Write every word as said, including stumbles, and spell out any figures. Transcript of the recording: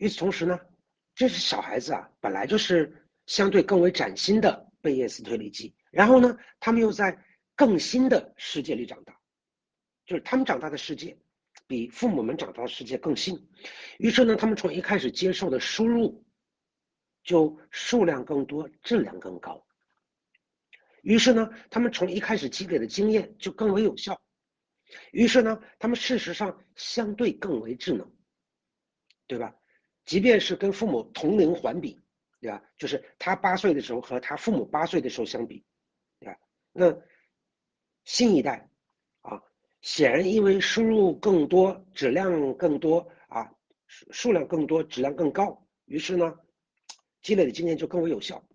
与此同时呢，这些小孩子啊，本来就是相对更为崭新的贝叶斯推理机，然后呢，他们又在更新的世界里长大，就是他们长大的世界比父母们长大的世界更新，于是呢，他们从一开始接受的输入就数量更多，质量更高。于是呢，他们从一开始积累的经验就更为有效。于是呢，他们事实上相对更为智能，对吧？即便是跟父母同龄环比，对吧？就是他八岁的时候和他父母八岁的时候相比，对吧？那新一代啊，显然因为输入更多，质量更多啊，数量更多，质量更高，于是呢，积累的经验就更为有效。